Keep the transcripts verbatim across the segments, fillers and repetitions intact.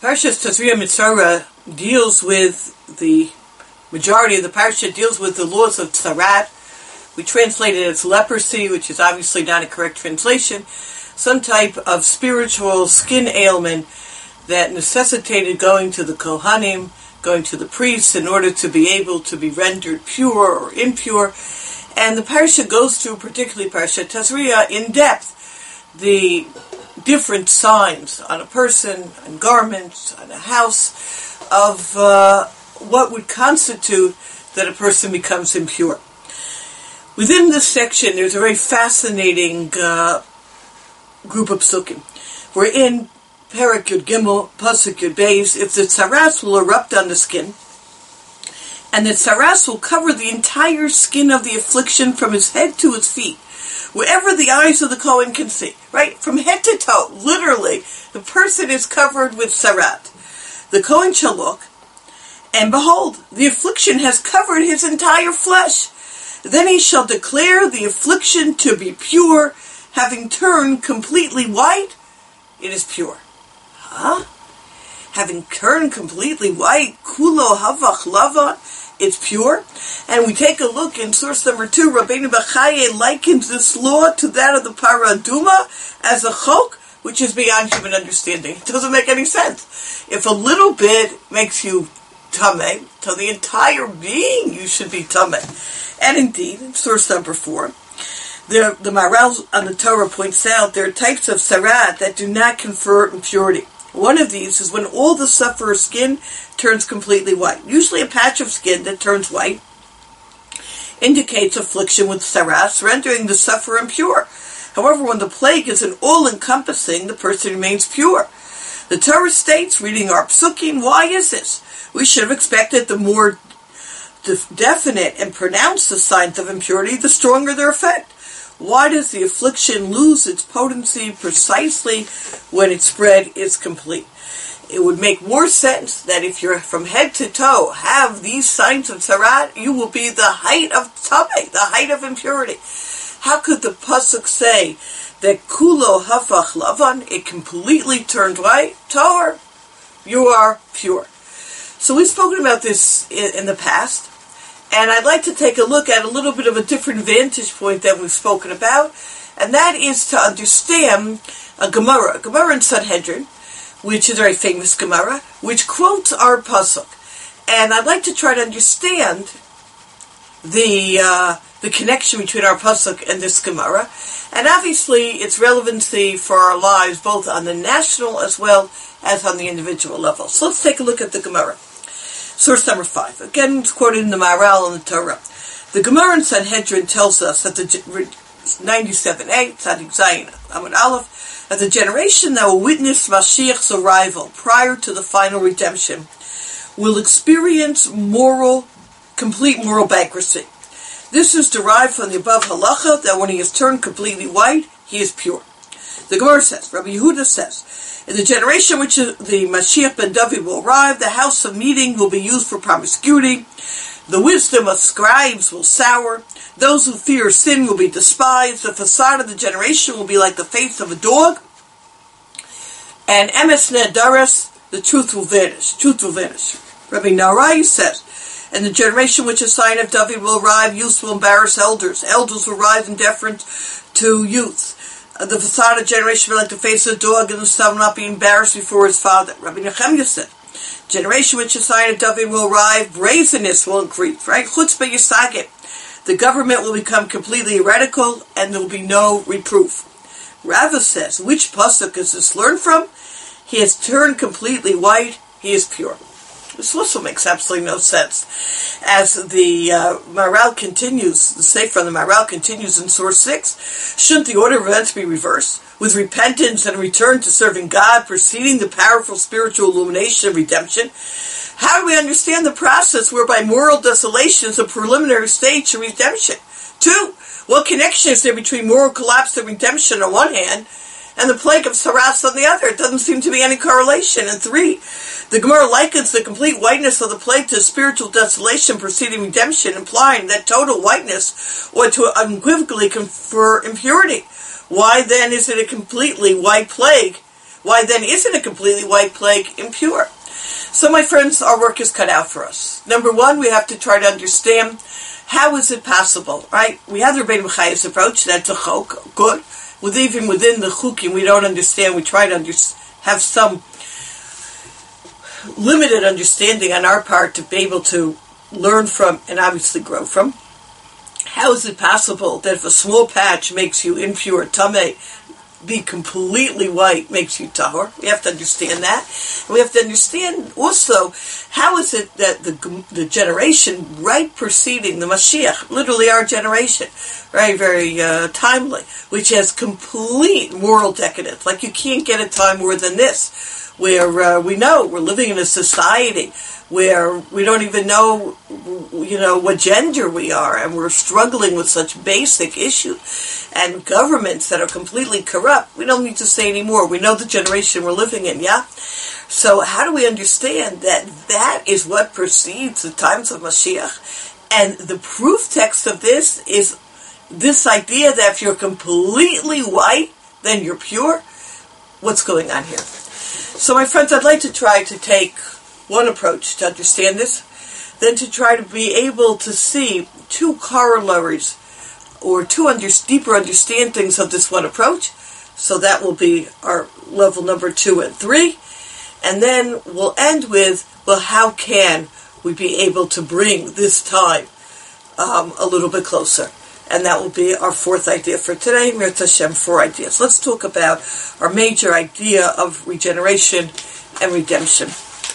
Parshas Tazria Mitzora deals with the majority of the parsha deals with the laws of tzarat. We translate it as leprosy, which is obviously not a correct translation. Some type of spiritual skin ailment that necessitated going to the Kohanim, going to the priests in order to be able to be rendered pure or impure. And the parsha goes through, particularly Parsha Tazria, in depth, the different signs on a person, on garments, on a house, of uh, what would constitute that a person becomes impure. Within this section, there's a very fascinating uh, group of psukim. We're in Perek Yud Gimel, Pasuk Yud Beis. If the tzaras will erupt on the skin, and the tzaras will cover the entire skin of the affliction from his head to his feet, wherever the eyes of the Kohen can see, right? From head to toe, literally, the person is covered with tzarat. The Kohen shall look, and behold, the affliction has covered his entire flesh. Then he shall declare the affliction to be pure, having turned completely white, it is pure. Huh? Having turned completely white, kulo havach lava, it's pure. And we take a look in source number two, Rabbeinu Bechaye likens this law to that of the paraduma as a chok, which is beyond human understanding. It doesn't make any sense. If a little bit makes you tameh, to the entire being you should be tameh. And indeed, in source number four, the, the Maharal on the Torah points out there are types of tzarat that do not confer impurity. One of these is when all the sufferer's skin turns completely white. Usually a patch of skin that turns white indicates affliction with tzaras, rendering the sufferer impure. However, when the plague is an all-encompassing, the person remains pure. The Torah states, reading our psukim, why is this? We should have expected the more definite and pronounced the signs of impurity, the stronger their effect. Why does the affliction lose its potency precisely when its spread is complete? It would make more sense that if you're from head to toe have these signs of tzarat, you will be the height of tameh, the height of impurity. How could the pasuk say that kulo hafach lavan, it completely turned white? Torah, you are pure. So we've spoken about this in, in the past, and I'd like to take a look at a little bit of a different vantage point that we've spoken about, and that is to understand a Gemara, a Gemara in Sanhedrin, which is a very famous Gemara, which quotes our pasuk. And I'd like to try to understand the uh, the connection between our pasuk and this Gemara, and obviously its relevancy for our lives, both on the national as well as on the individual level. So let's take a look at the Gemara. Source number five. Again, it's quoted in the Maharal and the Torah. The Gemara in Sanhedrin tells us that the ninety-seven a, Tzadik Zayin, Amud Aleph, that the generation that will witness Mashiach's arrival prior to the final redemption will experience moral, complete moral bankruptcy. This is derived from the above halacha that when he is turned completely white, he is pure. The Gemara says, Rabbi Yehuda says, in the generation which the Mashiach ben David will arrive, the house of meeting will be used for promiscuity, the wisdom of scribes will sour, those who fear sin will be despised, the facade of the generation will be like the face of a dog, and emes nedaras, the truth will vanish, truth will vanish. Rabbi Narai says, and the generation which a sign of David will arrive, youth will embarrass elders, elders will rise in deference to youth. The facade of generation will be like the face of a dog, and the son will not be embarrassed before his father. Rabbi Nechemiah said, generation which a sign of David will arrive, brazenness will increase, right? Chutzpah yisagit. The government will become completely heretical, and there will be no reproof. Rava says, which pasuk is this learned from? He has turned completely white, he is pure. This also makes absolutely no sense. As the uh, Maharal continues, the Sefer from the Maharal continues in source six, shouldn't the order of events be reversed? With repentance and return to serving God preceding the powerful spiritual illumination of redemption? How do we understand the process whereby moral desolation is a preliminary stage to redemption? Two, what connection is there between moral collapse and redemption on one hand, and the plague of tzaras on the other? It doesn't seem to be any correlation. And three, the Gemara likens the complete whiteness of the plague to spiritual desolation preceding redemption, implying that total whiteness ought to unequivocally confer impurity. Why then is it a completely white plague why then isn't a completely white plague impure? So my friends, our work is cut out for us. Number one, we have to try to understand how is it possible, right? We have the Rebbeinu Chaim's approach, that's a chok, good. With even within the chukim, we don't understand, we try to under, have some limited understanding on our part to be able to learn from and obviously grow from. How is it possible that if a small patch makes you impure, tameh, be completely white makes you tahor? We have to understand that. And we have to understand also how is it that the the generation right preceding the Mashiach, literally our generation, very, very uh, timely, which has complete moral decadence. Like you can't get a time more than this, where uh, we know we're living in a society where we don't even know, you know, what gender we are, and we're struggling with such basic issues, and governments that are completely corrupt. We don't need to say anymore. We know the generation we're living in, yeah? So how do we understand that that is what precedes the times of Mashiach? And the proof text of this is this idea that if you're completely white, then you're pure? What's going on here? So my friends, I'd like to try to take one approach to understand this, then to try to be able to see two corollaries or two under, deeper understandings of this one approach. So that will be our level number two and three. And then we'll end with, well, how can we be able to bring this time um, a little bit closer? And that will be our fourth idea for today. Mirz Hashem, four ideas. Let's talk about our major idea of regeneration and redemption.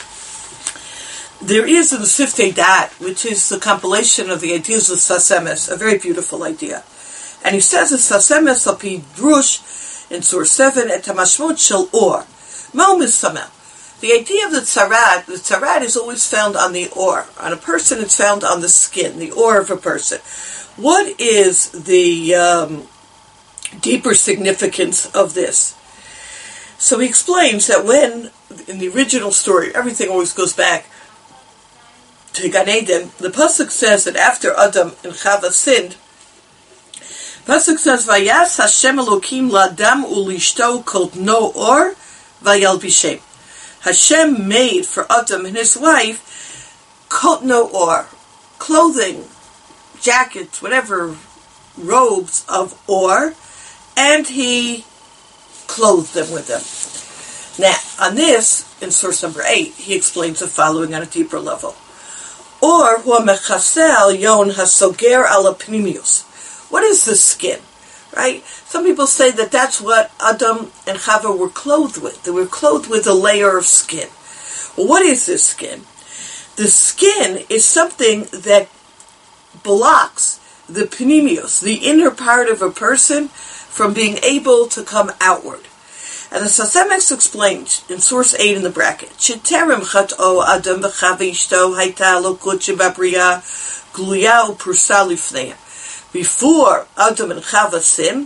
There is in the Siftei Dat, which is the compilation of the ideas of Sas Emes, a very beautiful idea. And he says in Sas Emes, al pi drush, in Surah seven, et hamashmut shel or. Ma'u misamel. The idea of the tzarad, the tzarad is always found on the or. On a person, it's found on the skin, the or of a person. What is the um, deeper significance of this? So he explains that when, in the original story, everything always goes back to Gan Eden, the pasuk says that after Adam and Chava sinned, pasuk says, "Vayas Hashem Elokim la'adam ulishto kotno or vayalbishem." Hashem made for Adam and his wife kotno or, clothing, jackets, whatever, robes of or, and he clothed them with them. Now, on this, in source number eight, he explains the following on a deeper level. Or, what is the skin? Right? Some people say that that's what Adam and Chava were clothed with. They were clothed with a layer of skin. Well, what is this skin? The skin is something that blocks the pnimius, the inner part of a person, from being able to come outward. And the Sas Emes explains in source eight in the bracket, Sheterem chat'o Adam v'Chava ishto hayta elokut shebabriya gluya u'prusa lifneim. Before Adam and Chava sinned,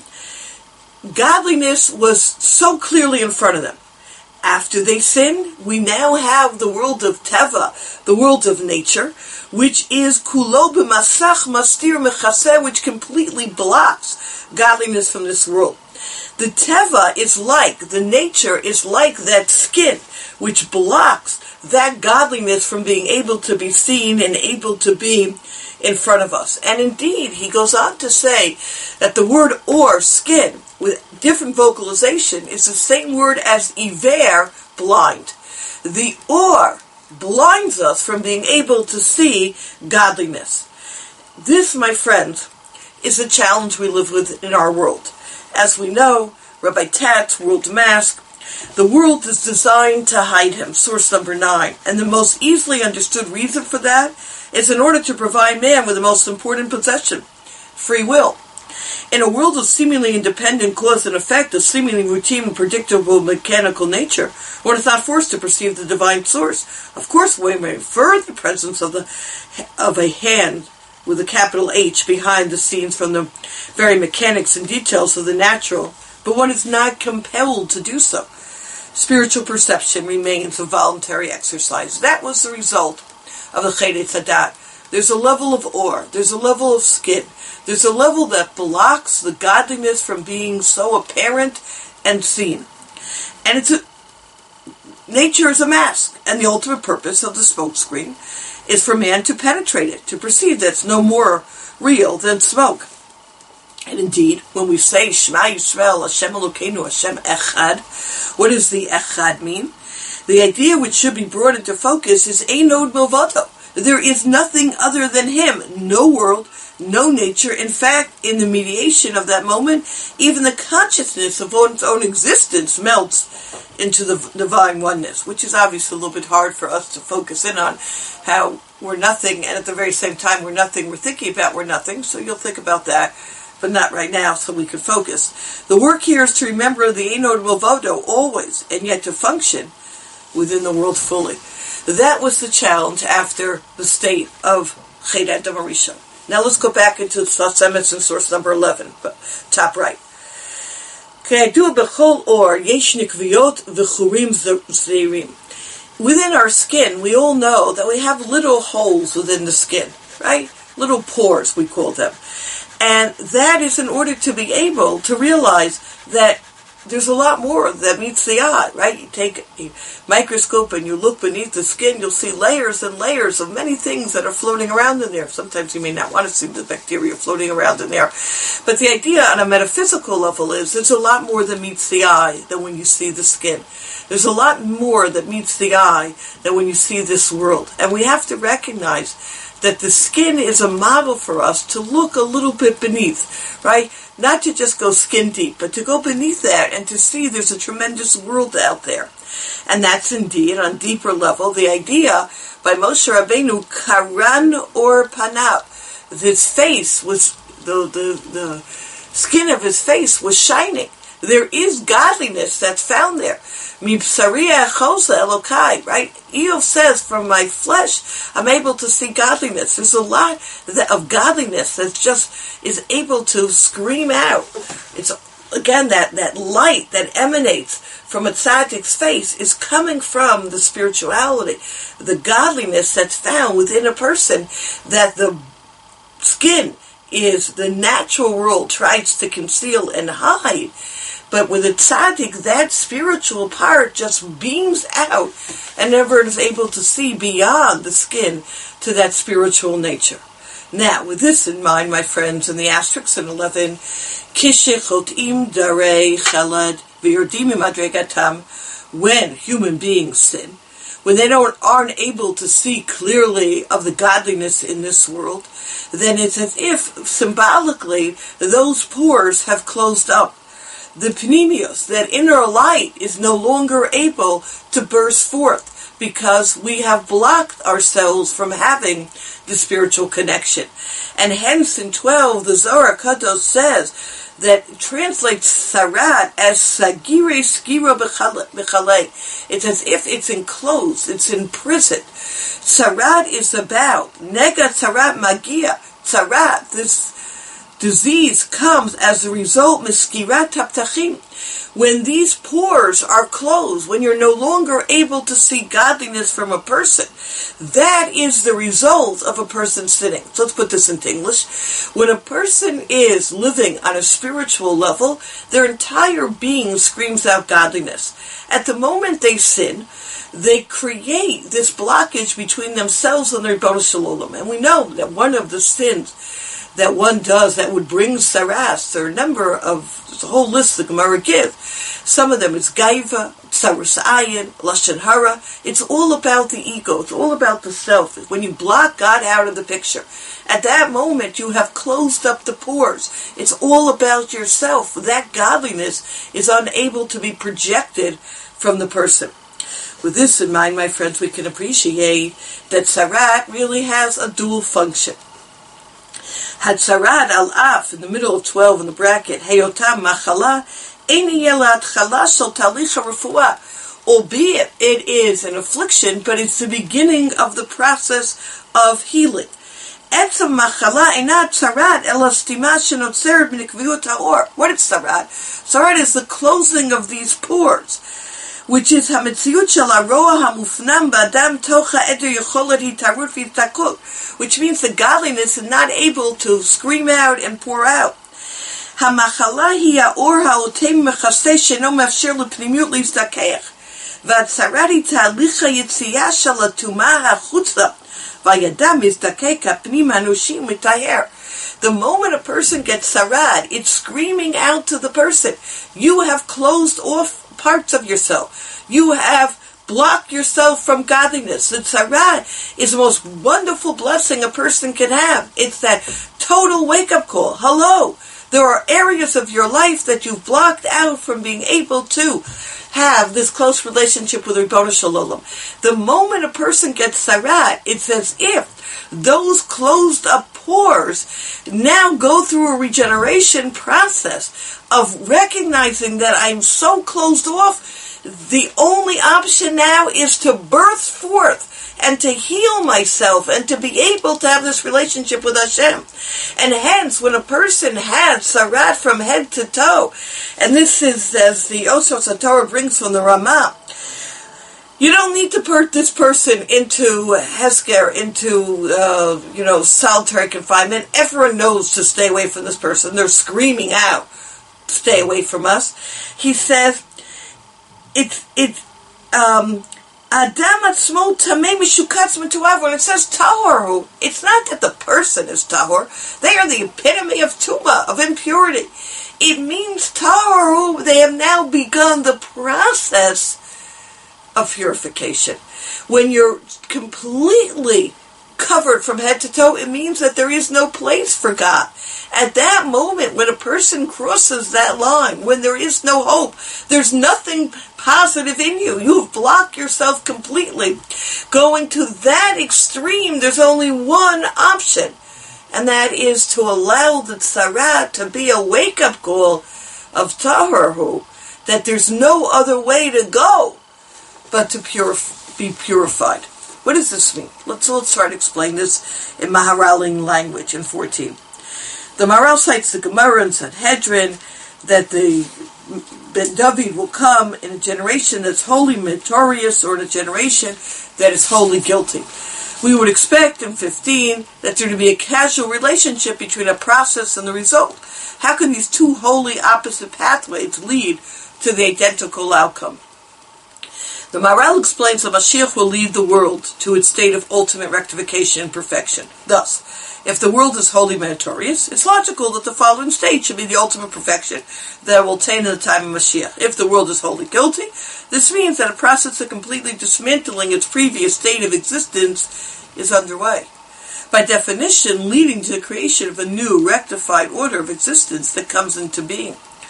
godliness was so clearly in front of them. After they sinned, we now have the world of Teva, the world of nature, which is kulo b'masach mastir mechaseh, which completely blocks godliness from this world. The Teva is like, the nature is like that skin, which blocks that godliness from being able to be seen and able to be in front of us. And indeed, he goes on to say that the word or, skin, with different vocalization, is the same word as iver, blind. The or blinds us from being able to see godliness. This, my friends, is a challenge we live with in our world. As we know, Rabbi Tatz, World Mask, the world is designed to hide him, source number nine. And the most easily understood reason for that is in order to provide man with the most important possession, free will. In a world of seemingly independent cause and effect, of seemingly routine and predictable mechanical nature, one is not forced to perceive the divine source. Of course, we may infer the presence of the of a hand with a capital H behind the scenes from the very mechanics and details of the natural, but one is not compelled to do so. Spiritual perception remains a voluntary exercise. That was the result of the Chet Tzadat. There's a level of or, there's a level of skin, there's a level that blocks the godliness from being so apparent and seen. And it's a, nature is a mask, and the ultimate purpose of the smokescreen is for man to penetrate it, to perceive that it's no more real than smoke. And indeed, when we say Shema Yisrael, Hashem Elokeinu, Hashem Echad, what does the Echad mean? The idea which should be brought into focus is Einod Milvato. There is nothing other than Him. No world, no nature. In fact, in the mediation of that moment, even the consciousness of one's own existence melts into the divine oneness, which is obviously a little bit hard for us to focus in on, how we're nothing, and at the very same time we're nothing, we're thinking about we're nothing, so you'll think about that, but not right now, so we can focus. The work here is to remember the Einod Milvodo always, and yet to function within the world fully. That was the challenge after the state of Chet Adam Harishon. Now let's go back into Sfas Emes in source number eleven, top right. Within our skin, we all know that we have little holes within the skin, right? Little pores, we call them. And that is in order to be able to realize that there's a lot more that meets the eye, right? You take a microscope and you look beneath the skin, you'll see layers and layers of many things that are floating around in there. Sometimes you may not want to see the bacteria floating around in there. But the idea on a metaphysical level is there's a lot more that meets the eye than when you see the skin. There's a lot more that meets the eye than when you see this world. And we have to recognize that the skin is a model for us to look a little bit beneath, right? Not to just go skin deep, but to go beneath that and to see there's a tremendous world out there. And that's indeed, on a deeper level, the idea by Moshe Rabbeinu, Karan or Panav. His face was, the, the, the skin of his face was shining. There is godliness that's found there. Mibsariya Chosa Elokai, right? Eov says, from my flesh, I'm able to see godliness. There's a lot of godliness that just is able to scream out. It's, again, that, that light that emanates from a tzaddik's face is coming from the spirituality, the godliness that's found within a person that the skin is the natural world tries to conceal and hide. But with a tzaddik, that spiritual part just beams out and never is able to see beyond the skin to that spiritual nature. Now, with this in mind, my friends, in the asterisks in eleven, Kishechotim darei chalad v'yordim madregatam, when human beings sin, when they don't aren't able to see clearly of the godliness in this world, then it's as if symbolically those pores have closed up. The pnimios, that inner light, is no longer able to burst forth because we have blocked ourselves from having the spiritual connection. And hence in twelve, the Zohar Kadosh says that translates sarat as sagire skira b'chalei. It's as if it's enclosed, it's imprisoned. Sarat is about nega sarat magia. Sarat, this disease, comes as a result, miskirat taptachim, when these pores are closed, when you're no longer able to see godliness from a person. That is the result of a person sinning. So let's put this into English. When a person is living on a spiritual level, their entire being screams out godliness. At the moment they sin, they create this blockage between themselves and their Ribono Shel Olam. And we know that one of the sins that one does that would bring saras, there are a number of, there's a whole list the Gemara gives. Some of them is gaiva, tsarus ayin, lashon hara. It's all about the ego. It's all about the self. When you block God out of the picture, at that moment you have closed up the pores. It's all about yourself. That godliness is unable to be projected from the person. With this in mind, my friends, we can appreciate that sarat really has a dual function. Hatzarat al-af, in the middle of twelve in the bracket, Heyotam machala, eini yelat chala shel talich ha-refuah. Albeit it is an affliction, but it's the beginning of the process of healing. Etzem machala einat tzarat ela stima shenotzeret b'nikviut ha'or. What is tzarat? Tzarat is the closing of these pores, which is hametziut shel haroa hamufnam b'adam tocha eder yocholet hitarut v'yitakut, which means the godliness is not able to scream out and pour out. Hamachala hi ha'or ha'otem mechaseh sheno mafsher lepnimiut lizdakeach. והצרת היא תהליך היציאה של הטומאה החוצה, והידם מזדקק הפנים האנושי מטהר. The moment a person gets sarad, it's screaming out to the person, you have closed off parts of yourself. You have blocked yourself from godliness. The sarad is the most wonderful blessing a person can have. It's that total wake-up call. Hello, there are areas of your life that you've blocked out from being able to have this close relationship with Ribono Shel Olam. The moment a person gets sarad, it's as if those closed up pores now go through a regeneration process of recognizing that I'm so closed off. The only option now is to burst forth and to heal myself and to be able to have this relationship with Hashem. And hence, when a person has sarad from head to toe, and this is as the Osos HaTorah brings from the Ramah, you don't need to put this person into Hesker, into, uh, you know, solitary confinement. Everyone knows to stay away from this person. They're screaming out, stay away from us. He says, it's, it's, um, Adam atzmo tamei mishukatz mituav. When it says tahor, it's not that the person is tahor. They are the epitome of tuma, of impurity. It means tahor, they have now begun the process of purification. When you're completely covered from head to toe, it means that there is no place for God. At that moment, when a person crosses that line, when there is no hope, there's nothing positive in you. You've blocked yourself completely. Going to that extreme, there's only one option, and that is to allow the tzarat to be a wake-up call of tahorhu, that there's no other way to go but to purif- be purified. What does this mean? Let's let's try to explain this in Maharaling language in fourteen. The Maharal cites the Gemara in Sanhedrin that the Ben David will come in a generation that's wholly meritorious, or in a generation that is wholly guilty. We would expect in fifteen that there to be a casual relationship between a process and the result. How can these two wholly opposite pathways lead to the identical outcome? The Maharal explains that Mashiach will lead the world to its state of ultimate rectification and perfection. Thus, if the world is wholly meritorious, it's logical that the following state should be the ultimate perfection that will attain in the time of Mashiach. If the world is wholly guilty, this means that a process of completely dismantling its previous state of existence is underway. By definition, leading to the creation of a new, rectified order of existence that comes into being.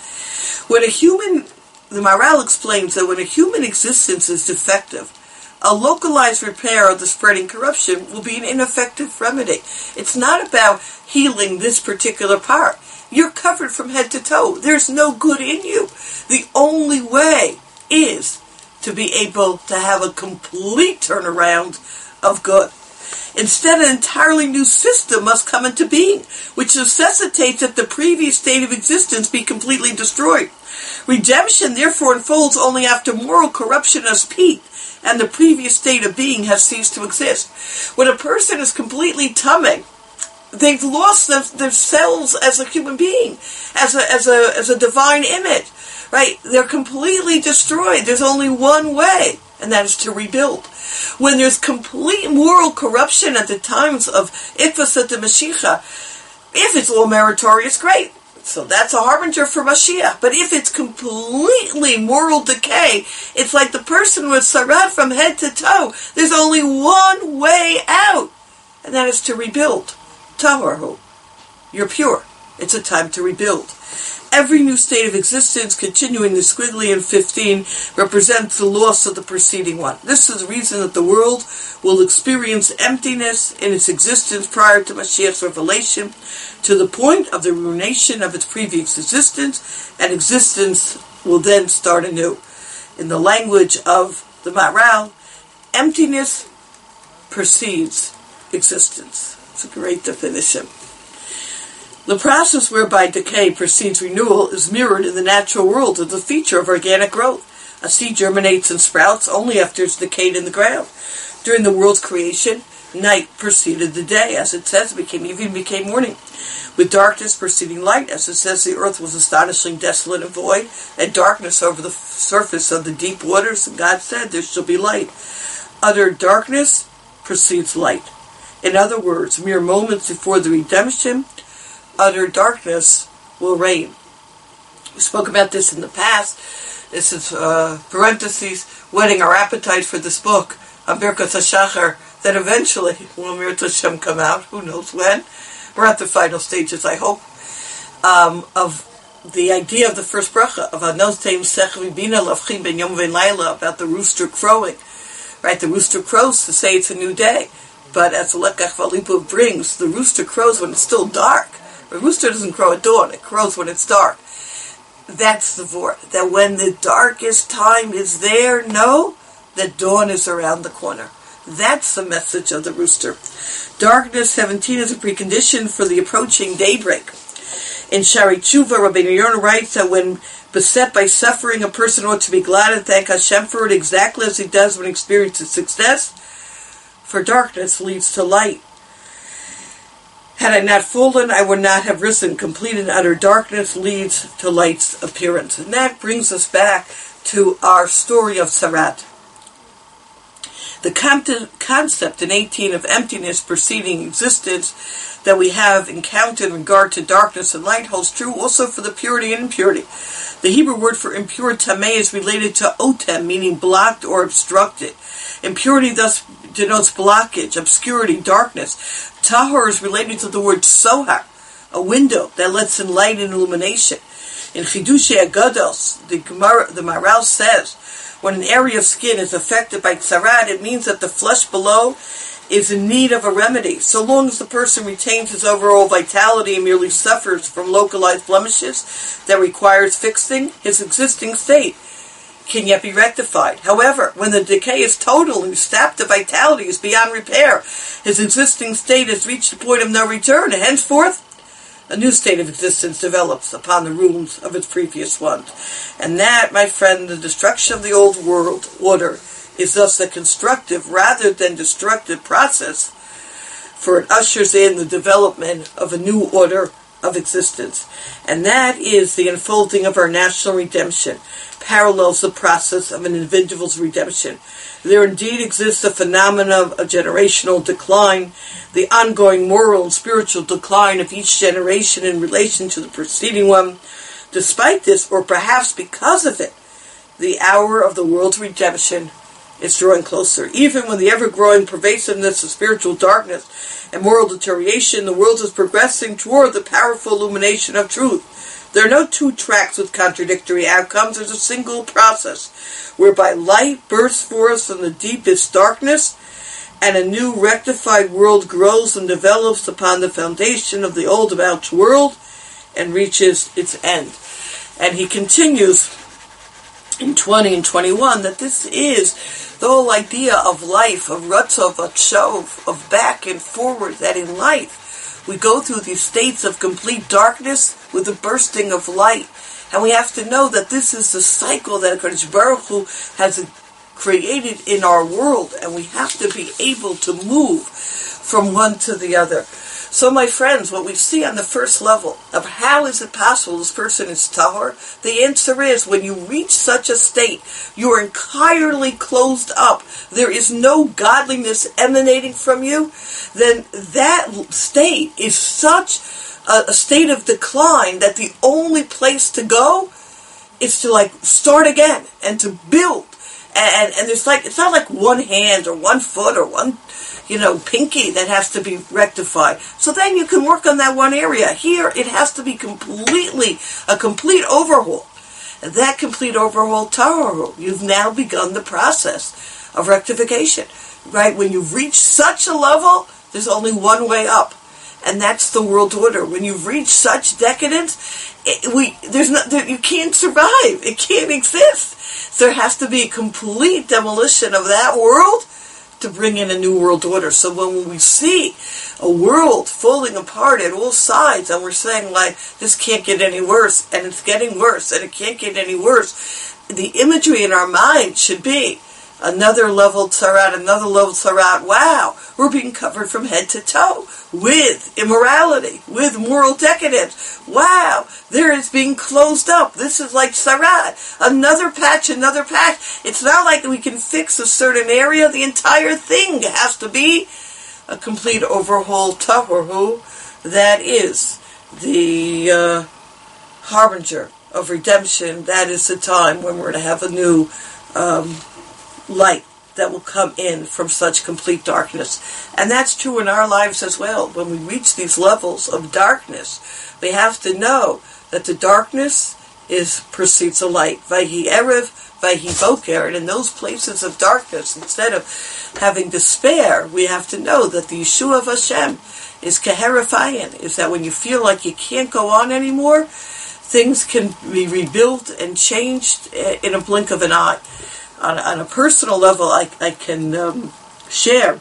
When a human The Maharal explains that when a human existence is defective, a localized repair of the spreading corruption will be an ineffective remedy. It's not about healing this particular part. You're covered from head to toe. There's no good in you. The only way is to be able to have a complete turnaround of good. Instead, an entirely new system must come into being, which necessitates that the previous state of existence be completely destroyed. Redemption, therefore, unfolds only after moral corruption has peaked and the previous state of being has ceased to exist. When a person is completely tummy, they've lost them, themselves as a human being, as a, as a, as a divine image, right? They're completely destroyed. There's only one way, and that is to rebuild. When there's complete moral corruption at the times of Ikvasat the Mashiach, if it's all meritorious, great. So that's a harbinger for Mashiach. But if it's completely moral decay, it's like the person with sarad from head to toe. There's only one way out, and that is to rebuild. Tahorhu. You're pure. It's a time to rebuild. Every new state of existence, continuing the squiggly in fifteen, represents the loss of the preceding one. This is the reason that the world will experience emptiness in its existence prior to Mashiach's revelation, to the point of the ruination of its previous existence, and existence will then start anew. In the language of the Maharal, emptiness precedes existence. It's a great definition. The process whereby decay precedes renewal is mirrored in the natural world as a feature of organic growth. A seed germinates and sprouts only after it's decayed in the ground. During the world's creation, night preceded the day, as it says, it became even became morning. With darkness preceding light, as it says, the earth was astonishingly desolate and void, and darkness over the surface of the deep waters, and God said, there shall be light. Utter darkness precedes light. In other words, mere moments before the redemption, utter darkness will reign. We spoke about this in the past. This is uh, parentheses, whetting our appetite for this book, on Birkat HaShachar, that eventually will Mir Hashem come out, who knows when. We're at the final stages, I hope, um, of the idea of the first bracha, of Anotem Sech Vibina Lavchim Ben Yom Vein Laila, about the rooster crowing. Right, the rooster crows to say it's a new day. But as the Lekach Valipu brings, the rooster crows when it's still dark. The rooster doesn't crow at dawn, it crows when it's dark. That's the word, that when the darkest time is there, know that dawn is around the corner. That's the message of the rooster. Darkness, seventeen, is a precondition for the approaching daybreak. In Shari Tshuva, Rabbeinu Yonah writes that when beset by suffering, a person ought to be glad and thank Hashem for it exactly as he does when he experiences success, for darkness leads to light. Had I not fallen, I would not have risen. Complete and utter darkness leads to light's appearance. And that brings us back to our story of Tzaraat. The concept in eighteen of emptiness preceding existence that we have encountered in regard to darkness and light holds true also for the purity and impurity. The Hebrew word for impure, tameh, is related to otem, meaning blocked or obstructed. Impurity thus denotes blockage, obscurity, darkness. Tahor is related to the word sohar, a window that lets in light and illumination. In Chidushei Agados, the Gemara, the Maharal says, when an area of skin is affected by tzaraat, it means that the flesh below is in need of a remedy. So long as the person retains his overall vitality and merely suffers from localized blemishes that requires fixing, his existing state can yet be rectified. However, when the decay is total and sapped the vitality is beyond repair, his existing state has reached the point of no return, and henceforth a new state of existence develops upon the ruins of its previous ones. And that, my friend, the destruction of the old world order is thus a constructive rather than destructive process, for it ushers in the development of a new order of existence. And that is the unfolding of our national redemption, parallels the process of an individual's redemption. There indeed exists a phenomenon of a generational decline, the ongoing moral and spiritual decline of each generation in relation to the preceding one. Despite this, or perhaps because of it, the hour of the world's redemption is drawing closer. Even when the ever-growing pervasiveness of spiritual darkness and moral deterioration, the world is progressing toward the powerful illumination of truth. There are no two tracks with contradictory outcomes. There's a single process whereby light bursts forth from the deepest darkness and a new rectified world grows and develops upon the foundation of the old avouched world and reaches its end. And he continues in twenty and twenty-one that this is the whole idea of life, of rutzov, of shov, of back and forward, that in life we go through these states of complete darkness with the bursting of light. And we have to know that this is the cycle that HaKadosh Baruch Hu has created in our world, and we have to be able to move from one to the other. So, my friends, what we see on the first level of how is it possible this person is tahor, the answer is when you reach such a state, you are entirely closed up. There is no godliness emanating from you. Then that state is such a, a state of decline that the only place to go is to like start again and to build. And and there's like it's not like one hand or one foot or one, you know, pinky that has to be rectified. So then you can work on that one area. Here, it has to be completely, a complete overhaul. And that complete overhaul, taharu, you've now begun the process of rectification. Right? When you've reached such a level, there's only one way up. And that's the world order. When you've reached such decadence, it, we there's not there, you can't survive. It can't exist. There has to be a complete demolition of that world to bring in a new world order. So when we see a world falling apart at all sides, and we're saying like, this can't get any worse, and it's getting worse, and it can't get any worse, the imagery in our mind should be another level tzarat, another level tzarat. Wow, we're being covered from head to toe with immorality, with moral decadence. Wow, there is being closed up. This is like tzarat. Another patch, another patch. It's not like we can fix a certain area. The entire thing has to be a complete overhaul. Tahorhu, that is the uh, harbinger of redemption. That is the time when we're going to have a new um, light that will come in from such complete darkness. And that's true in our lives as well. When we reach these levels of darkness, we have to know that the darkness is precedes the light. Vayhi Erev, Vayhi Boker. And in those places of darkness, instead of having despair, we have to know that the Yeshua of Hashem is Keherafayin, is that when you feel like you can't go on anymore, things can be rebuilt and changed in a blink of an eye. On, on a personal level, I, I can um, share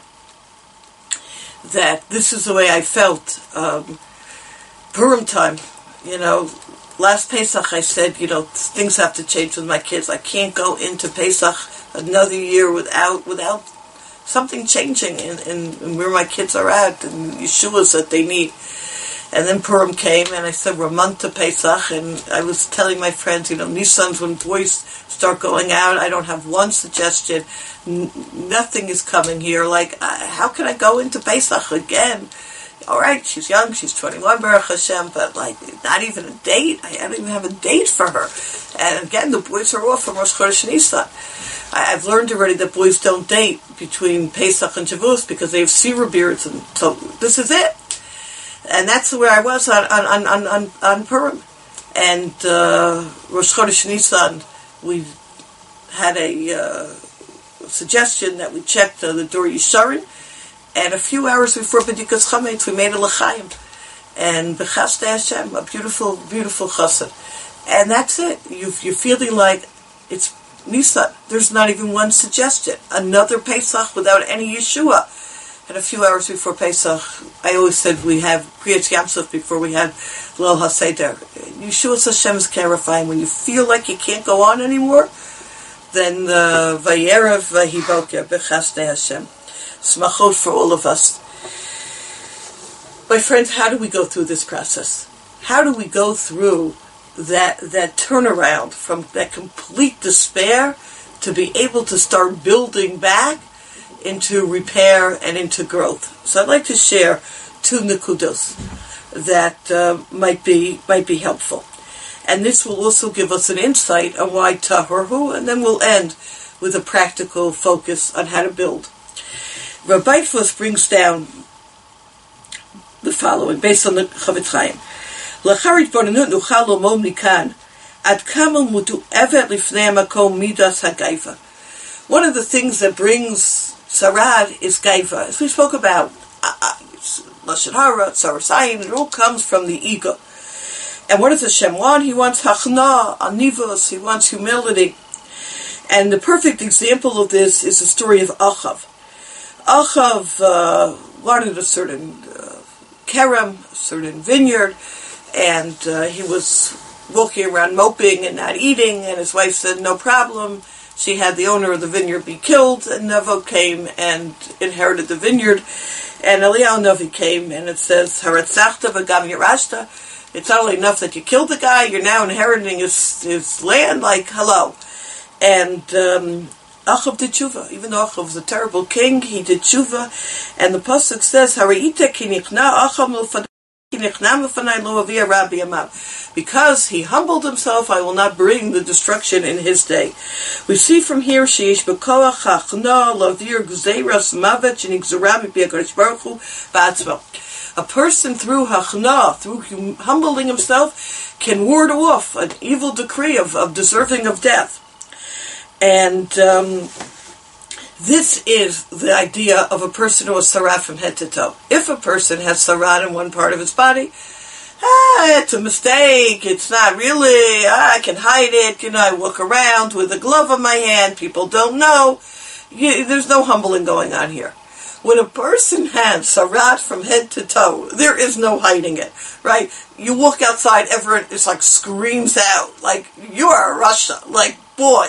that this is the way I felt um, Purim time. You know, last Pesach I said, you know, things have to change with my kids. I can't go into Pesach another year without without something changing in, in, in where my kids are at and Yeshua's that they need. And then Purim came, and I said, we're a month to Pesach, and I was telling my friends, you know, Nissan's when boys start going out, I don't have one suggestion. N- nothing is coming here. Like, uh, how can I go into Pesach again? All right, she's young, she's twenty-one, Baruch Hashem, but like, not even a date. I don't even have a date for her. And again, the boys are off from Rosh Chodesh Nissan. I, I've learned already that boys don't date between Pesach and Shavuos because they have Sira beards, and so this is it. And that's where I was on on on on, on Purim. And uh, Rosh Chodesh Nissan, we had a uh, suggestion that we checked uh, the Dor Yisharin, and a few hours before B'dikas Chametz, we made a l'chaim. And B'chasdei Hashem, a beautiful, beautiful chassid. And that's it. You, you're feeling like it's Nissan. There's not even one suggestion. Another Pesach without any Yeshua. And a few hours before Pesach, I always said we have Kriyat Yamsuf before we had Leil HaSeder. Yeshua Hashem's clarifying. When you feel like you can't go on anymore, then the Vayerev Vahiboker B'chasdei Hashem. Smachot for all of us. My friends, how do we go through this process? How do we go through that that turnaround from that complete despair to be able to start building back into repair and into growth? So I'd like to share two nekudos that uh, might be might be helpful, and this will also give us an insight on why Tahorhu, and then we'll end with a practical focus on how to build. Rabbi Eitfus brings down the following based on the Chavetz Chaim. Lacharit Bonanut Nuchal Lomod Mikan Ad Kamel Mutu Evet Lifnei Makom Midas HaGaiva. One of the things that brings Sarad is Gaiva, as we spoke about. Lashon Hara, Tzarasayin, it all comes from the ego. And what does Hashem want? He wants Hachna, Anivos, he wants humility. And the perfect example of this is the story of Achav. Achav uh, wanted a certain uh, kerem, a certain vineyard, and uh, he was walking around moping and not eating, and his wife said, no problem. She had the owner of the vineyard be killed, and Nevo came and inherited the vineyard, and Eliyahu Navi came, and it says, Haratzachta v'gam yarashta. It's not only enough that you killed the guy, you're now inheriting his, his land, like, hello. And um, Achav did tshuva. Even though Achav was a terrible king, he did tshuva. And the pasuk says, "Hari'ite ki nichna Achav milfanai ki nichna milfanai lo avia rabbi amav." Because he humbled himself, I will not bring the destruction in his day. We see from here, sheish b'koach hachna lavir gzeiras mavet shenigzura mipi HaKadosh Baruch Hu ba'atzmo. A person through hachna, through hum- humbling himself, can ward off an evil decree of, of deserving of death. And um, this is the idea of a person who has sarat from head to toe. If a person has sarat in one part of his body, ah, it's a mistake, it's not really, ah, I can hide it, you know, I walk around with a glove on my hand, people don't know, you, there's no humbling going on here. When a person has sarat from head to toe, there is no hiding it, right? You walk outside, everyone is like screams out, like, you are a Russia, like, boy,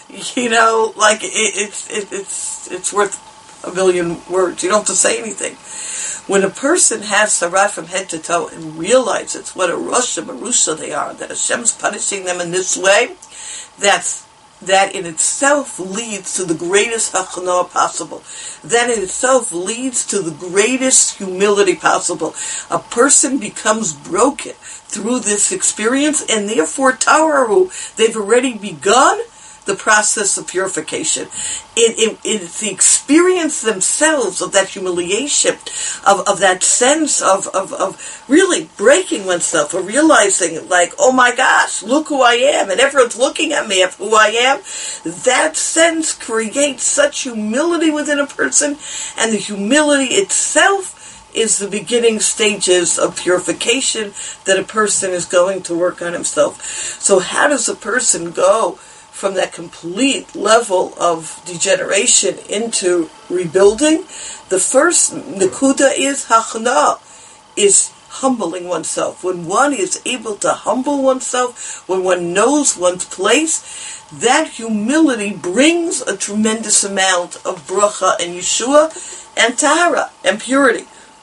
You know, like, it, it's, it, it's, it's worth a million words. You don't have to say anything. When a person has Sarat from head to toe and realizes what a Rosh Marusha they are, that Hashem's punishing them in this way, that's, that in itself leads to the greatest hachana possible. That in itself leads to the greatest humility possible. A person becomes broken through this experience, and therefore, Taharu, they've already begun the process of purification. It, it, it's the experience themselves of that humiliation, of, of that sense of, of, of really breaking oneself, or realizing, like, oh my gosh, look who I am, and everyone's looking at me of who I am. That sense creates such humility within a person, and the humility itself is the beginning stages of purification that a person is going to work on himself. So how does a person go from that complete level of degeneration into rebuilding? The first nekuda is hachana, is humbling oneself. When one is able to humble oneself, when one knows one's place, that humility brings a tremendous amount of bracha and yeshua and tahara and purity.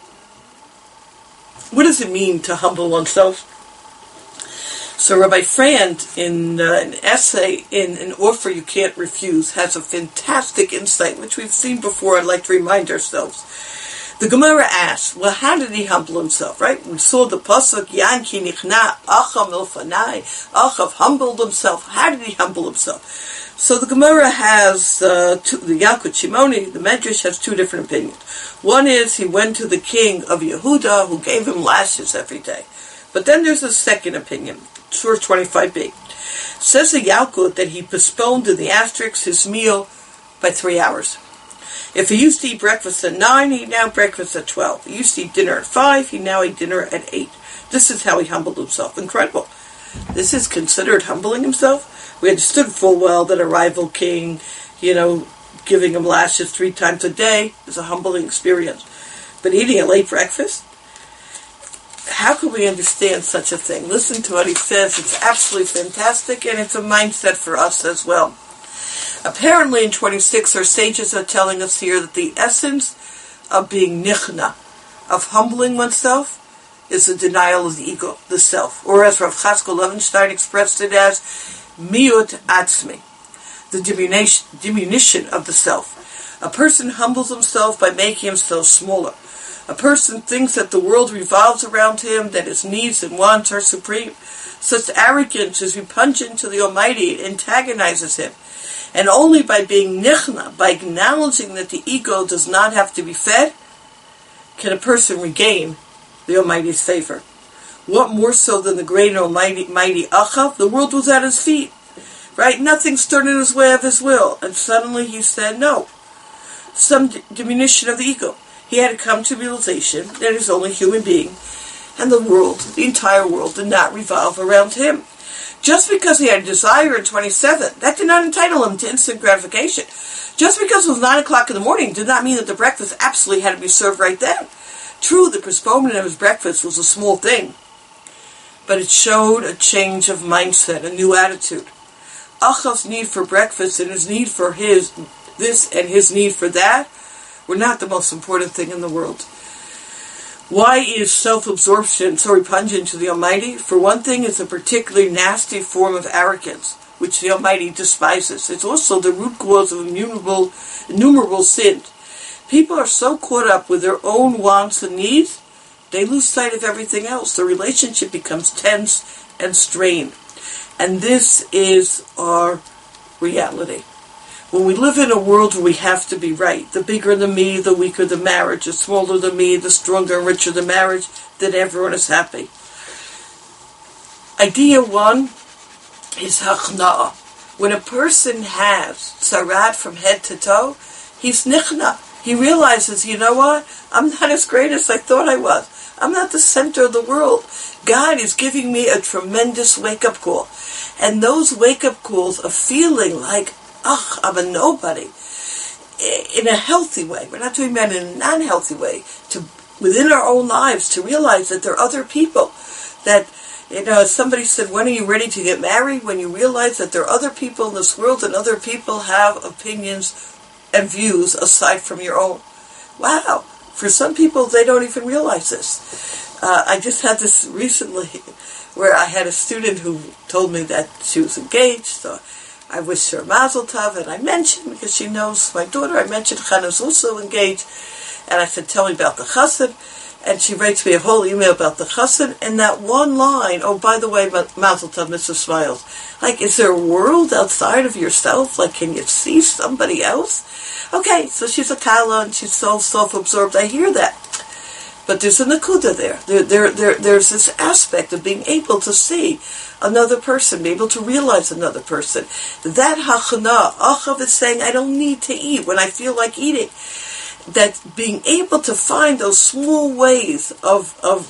What does it mean to humble oneself? So Rabbi Frand, in uh, an essay in An Offer You Can't Refuse, has a fantastic insight, which we've seen before. I'd like to remind ourselves. The Gemara asks, well, how did he humble himself, right? We saw the pasuk, Yanki nichna, Achav milfanai, Achav humbled himself. How did he humble himself? So the Gemara has, uh, two, the Yalkut Shimoni, the Medrash has two different opinions. One is he went to the king of Yehuda, who gave him lashes every day. But then there's a second opinion. Source twenty-five b. Says the Yalkut that he postponed in the asterisk his meal by three hours. If he used to eat breakfast at nine, he now breakfast at twelve. He used to eat dinner at five, he now ate dinner at eight. This is how he humbled himself. Incredible. This is considered humbling himself. We understood full well that a rival king, you know, giving him lashes three times a day is a humbling experience. But eating a late breakfast? How can we understand such a thing? Listen to what he says. It's absolutely fantastic, and it's a mindset for us as well. Apparently in twenty-six, our sages are telling us here that the essence of being nichna, of humbling oneself, is the denial of the ego, the self. Or as Rav Chatzkel Levenstein expressed it as, miut atzmi, the diminution, diminution of the self. A person humbles himself by making himself smaller. A person thinks that the world revolves around him, that his needs and wants are supreme. Such arrogance is repugnant to the Almighty. It antagonizes him. And only by being nichna, by acknowledging that the ego does not have to be fed, can a person regain the Almighty's favor. What more so than the great and almighty mighty Achav? The world was at his feet, right? Nothing stood in his way of his will. And suddenly he said no. Some d- diminution of the ego. He had to come to realization that he's only a human being, and the world, the entire world, did not revolve around him. Just because he had a desire in twenty-seven, that did not entitle him to instant gratification. Just because it was nine o'clock in the morning did not mean that the breakfast absolutely had to be served right then. True, the postponement of his breakfast was a small thing, but it showed a change of mindset, a new attitude. Achav's need for breakfast and his need for his this and his need for that were not the most important thing in the world. Why is self-absorption so repugnant to the Almighty? For one thing, it's a particularly nasty form of arrogance, which the Almighty despises. It's also the root cause of innumerable, innumerable sins. People are so caught up with their own wants and needs, they lose sight of everything else. The relationship becomes tense and strained. And this is our reality. When we live in a world where we have to be right, the bigger the me, the weaker the marriage, the smaller the me, the stronger and richer the marriage, then everyone is happy. Idea one is hachna'ah. When a person has tzarat from head to toe, he's nichna. He realizes, you know what? I'm not as great as I thought I was. I'm not the center of the world. God is giving me a tremendous wake-up call. And those wake-up calls are feeling like, ugh, I'm a nobody, in a healthy way. We're not doing that in a non-healthy way. To within our own lives, to realize that there are other people that, You know, somebody said, when are you ready to get married? When you realize that there are other people in this world and other people have opinions and views aside from your own. Wow. For some people, they don't even realize this. Uh, I just had this recently where I had a student who told me that she was engaged, so I wished her mazel tov, and I mentioned, because she knows my daughter, I mentioned Chana's also engaged, and I said, tell me about the chassid, and she writes me a whole email about the chassid, and that one line, oh, by the way, mazel tov, Missus Smiles, like, is there a world outside of yourself? Like, can you see somebody else? Okay, so she's a kala, and she's so self-absorbed, I hear that. But there's a nakuda there. There, there, there. There's this aspect of being able to see another person, be able to realize another person. That hachana, achav is saying, I don't need to eat when I feel like eating. That being able to find those small ways of of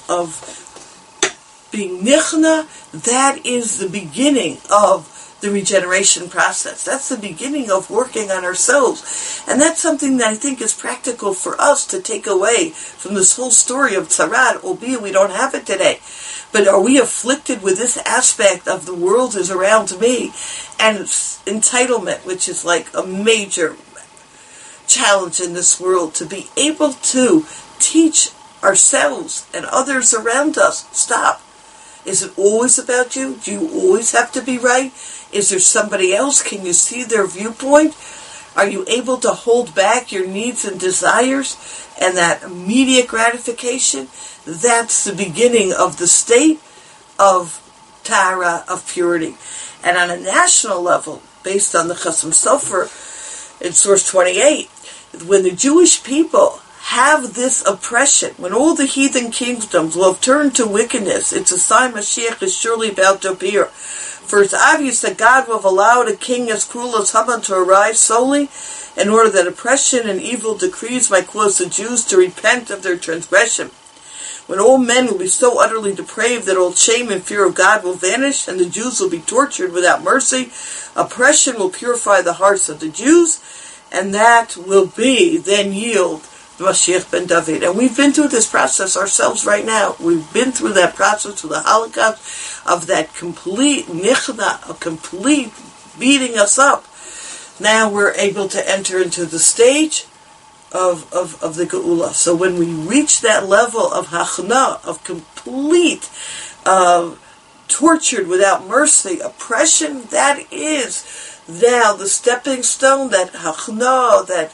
of being nichna, that is the beginning of the regeneration process. That's the beginning of working on ourselves. And that's something that I think is practical for us to take away from this whole story of tzarad, albeit we don't have it today. But are we afflicted with this aspect of the world is around me and entitlement, which is like a major challenge in this world, to be able to teach ourselves and others around us, stop. Is it always about you? Do you always have to be right? Is there somebody else? Can you see their viewpoint? Are you able to hold back your needs and desires and that immediate gratification? That's the beginning of the state of Tahara, of purity. And on a national level, based on the Chasam Sofer in source twenty-eight, when the Jewish people have this oppression, when all the heathen kingdoms will have turned to wickedness, it's a sign Mashiach is surely about to appear. For it's obvious that God will have allowed a king as cruel as Haman to arise solely in order that oppression and evil decrees might cause the Jews to repent of their transgression. When all men will be so utterly depraved that all shame and fear of God will vanish, and the Jews will be tortured without mercy, oppression will purify the hearts of the Jews, and that will be then yield Mashiach ben David. And we've been through this process ourselves right now. We've been through that process of the Holocaust, of that complete nichna, a complete beating us up. Now we're able to enter into the stage of, of, of the Geula. So when we reach that level of hachna, of complete uh, tortured without mercy, oppression, that is now the stepping stone, that hachna, that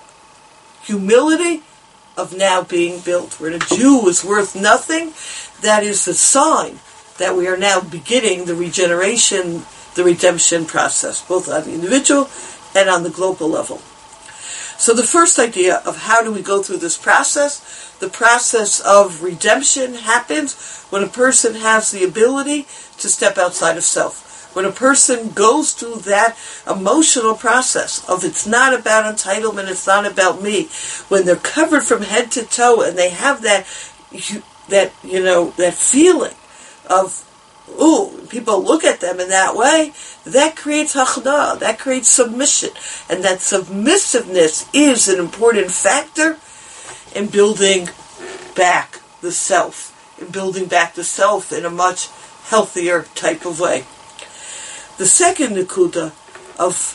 humility of now being built. Where a Jew is worth nothing, that is the sign that we are now beginning the regeneration, the redemption process, both on the individual and on the global level. So the first idea of how do we go through this process, the process of redemption happens when a person has the ability to step outside of self. When a person goes through that emotional process of it's not about entitlement, it's not about me, when they're covered from head to toe and they have that, that you know, that feeling of, ooh, people look at them in that way, that creates hachna, that creates submission. And that submissiveness is an important factor in building back the self, in building back the self in a much healthier type of way. The second nakuda of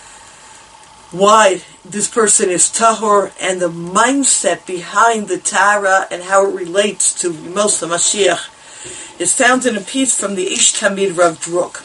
why this person is tahor and the mindset behind the Tahara and how it relates to Yemos HaMashiach is found in a piece from the Ish Tamid Rav Druk.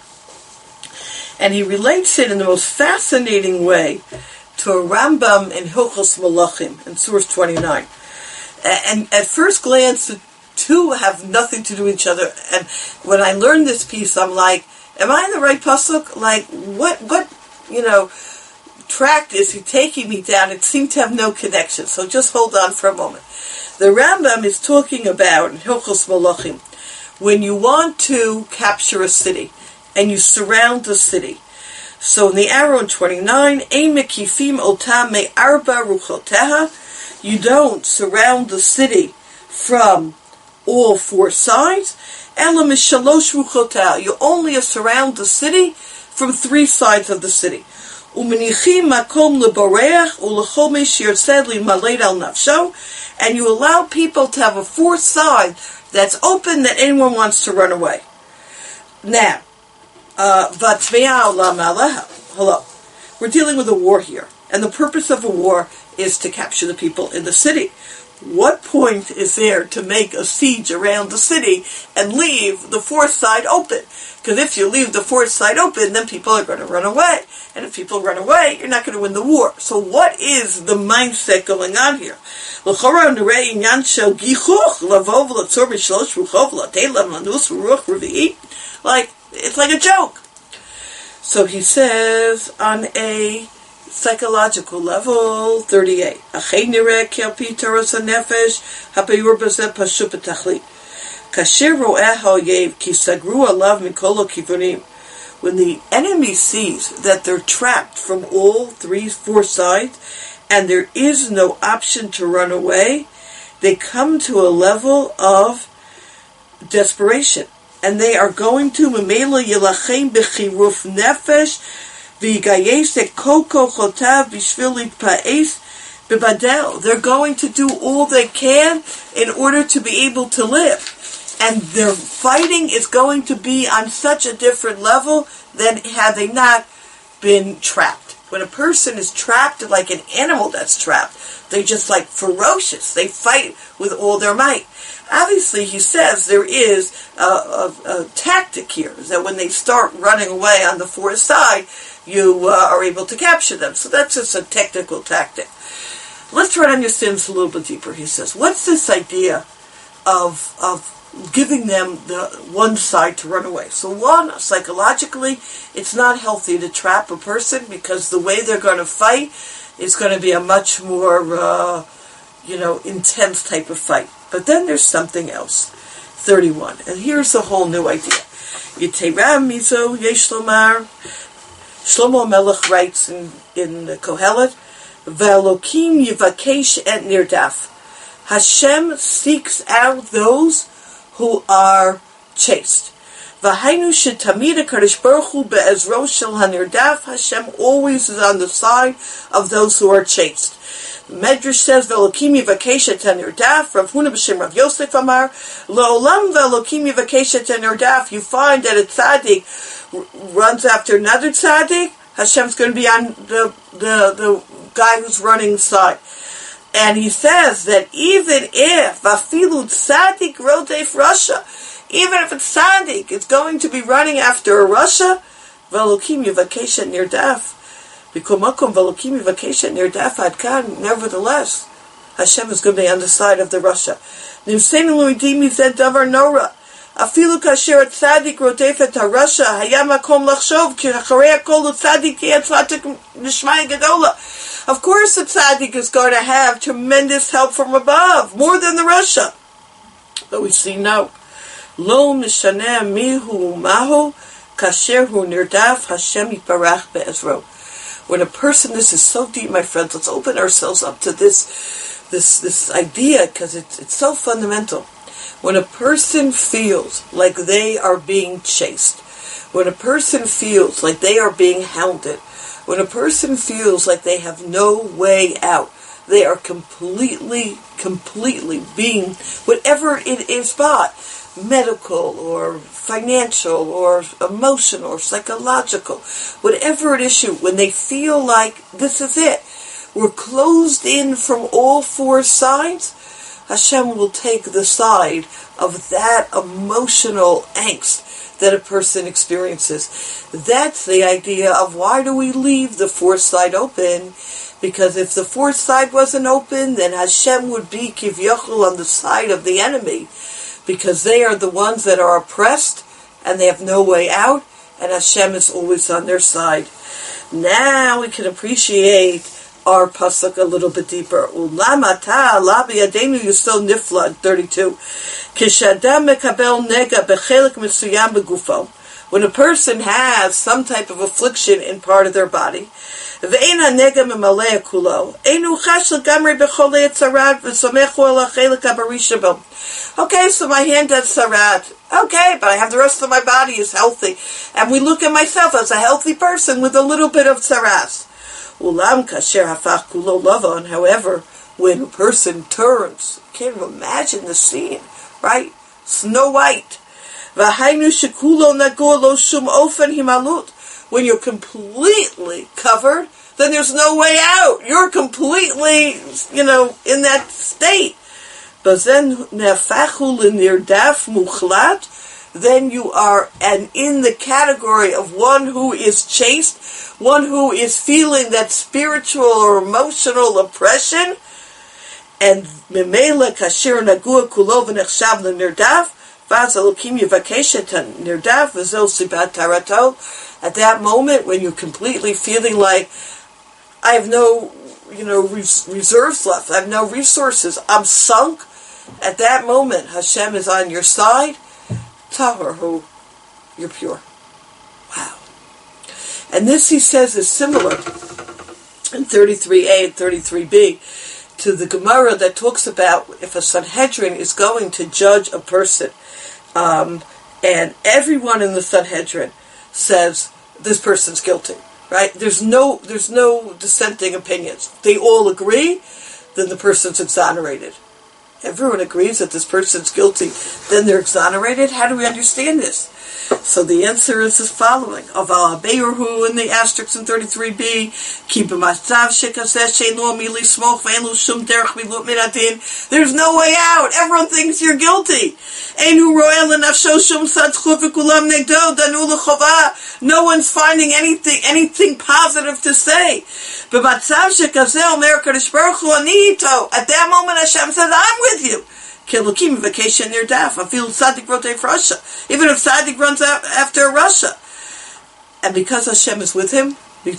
And he relates it in the most fascinating way to a Rambam in Hilchos Malachim in source twenty-nine. And at first glance, the two have nothing to do with each other. And when I learned this piece, I'm like, am I in the right pasuk? Like, what, what, you know, track is he taking me down? It seemed to have no connection. So just hold on for a moment. The Rambam is talking about, in Hilchos Malachim, when you want to capture a city, and you surround the city. So in the arrow in twenty-nine, Ein mekifim otam me'arba ruchoteha, you don't surround the city from all four sides. Ela mishalosh ruchoteha, you only surround the city from three sides of the city. Umenichim makom lebareach ulechomesh yotzed limaled al nafsho, and you allow people to have a fourth side that's open that anyone wants to run away. Now, vatzveya olam aleha. Hello. We're dealing with a war here, and the purpose of a war is to capture the people in the city. What point is there to make a siege around the city and leave the fourth side open? Because if you leave the fourth side open, then people are going to run away. And if people run away, you're not going to win the war. So what is the mindset going on here? Like, it's like a joke. So he says, on a psychological level, thirty-eight. When the enemy sees that they're trapped from all three, four sides, and there is no option to run away, they come to a level of desperation. And they are going to Memela Yelachem Bechiruf Nefesh V'Gayes Koko Chotav Bishvili Pa'es B'Badel. They're going to do all they can in order to be able to live. And their fighting is going to be on such a different level than had they not been trapped. When a person is trapped like an animal that's trapped, they're just like ferocious. They fight with all their might. Obviously, he says there is a, a, a tactic here, that when they start running away on the fourth side, you uh, are able to capture them. So that's just a technical tactic. Let's try to understand this a little bit deeper. He says, what's this idea of of giving them the one side to run away? So one, psychologically, it's not healthy to trap a person, because the way they're going to fight is going to be a much more, uh, you know, intense type of fight. But then there's something else. thirty-one. And here's a whole new idea. Yiteram mizo yesh lomar. Shlomo Melech writes in, in Kohelet, V'Elokim yivakesh et nirdaf. Hashem seeks out those who are chaste. V'hainu shetamid HaKadosh Baruch Hu be'ezro shel hanirdaf. Hashem always is on the side of those who are chaste. Medrash says, V'Elokim yivakesh et hanirdaf. Rav Huna b'shem Rav Yosef Amar, Le'olam v'Elokim yivakesh et hanirdaf. You find that a tzaddik runs after another tzaddik, Hashem's going to be on the, the, the guy who's running the side. And he says that even if Afilu Tzaddik Rodef Russia, even if a tzaddik is going to be running after a Russia, Velokim Yivakesha Nirdaf, Bikumakum Velokim Yivakesha Nirdaf Adkan, nevertheless, Hashem is going to be on the side of the Russia. Nimseinu Luidimi Zed Davar Nora. Afilu kasher tzaddik rodef et harasha hayam makom lachshov ki acharei hakol tzaddik yeh tzaddik nishmaya gadola. Of course, the tzaddik is going to have tremendous help from above, more than the Russia. But we see no. Lo mishaneh mihu mahu kasher hu nirdaf Hashem yiparach be'ezro. When a person, this is so deep, my friends. Let's open ourselves up to this, this, this idea, because it's it's so fundamental. When a person feels like they are being chased, when a person feels like they are being hounded, when a person feels like they have no way out, they are completely, completely being, whatever it is by, medical or financial or emotional or psychological, whatever it is, when they feel like this is it, we're closed in from all four sides, Hashem will take the side of that emotional angst that a person experiences. That's the idea of why do we leave the fourth side open? Because if the fourth side wasn't open, then Hashem would be kivyochel on the side of the enemy, because they are the ones that are oppressed and they have no way out, and Hashem is always on their side. Now we can appreciate our pasuk a little bit deeper. Ulamata la biyadenu yusol nifla, thirty-two. Kishadam mekabel nega bechelik mesuyam begufo. When a person has some type of affliction in part of their body, ואין הנגע ממלא כולו, אין הוא חש לגמרי בכל היצרת וסומכו על החלק הבריא בו. Okay, so my hand does sarat. Okay, but I have the rest of my body is healthy. And we look at myself as a healthy person with a little bit of saras. Ulam kasher hafach kulo lavon, however, when a person turns, you can't even imagine the scene, right? Snow White. V'hainu shekulo nagor lo shum ofen himalut. When you're completely covered, then there's no way out. You're completely, you know, in that state. But then nefachu l'nirdaf muchlat, then you are and in the category of one who is chaste, one who is feeling that spiritual or emotional oppression, and memela kasher nagua kulo v'nechshav l'nirdaf, v'az elokim yivakesh et nirdaf v'zel sibat tarato. At that moment, when you're completely feeling like, I have no, you know, res- reserves left, I have no resources, I'm sunk, at that moment, Hashem is on your side, Taharhu, you're pure. Wow. And this, he says, is similar in thirty-three A and thirty-three B to the Gemara that talks about if a Sanhedrin is going to judge a person, um, and everyone in the Sanhedrin says this person's guilty, right? There's no there's no dissenting opinions. They all agree, then the person's exonerated. Everyone agrees that this person's guilty, then they're exonerated. How do we understand this? So the answer is as following: Aval Beirhu in the asterisk in thirty-three B, keep him matzav shekaseh she'lo mili smoch ve'en shum derech milut min adin. There's no way out. Everyone thinks you're guilty. Einu ro'el lenafsho shum sadchut v'kulam negdo danu l'chova. No one's finding anything anything positive to say. B'matzav shekaseh omer Kadosh Baruch Hu ani ito. At that moment, Hashem says, "I'm with you." Kilukim vacation near daf. I feel tzaddik rote Russia. Even if tzaddik runs out after Russia, and because Hashem is with him, he's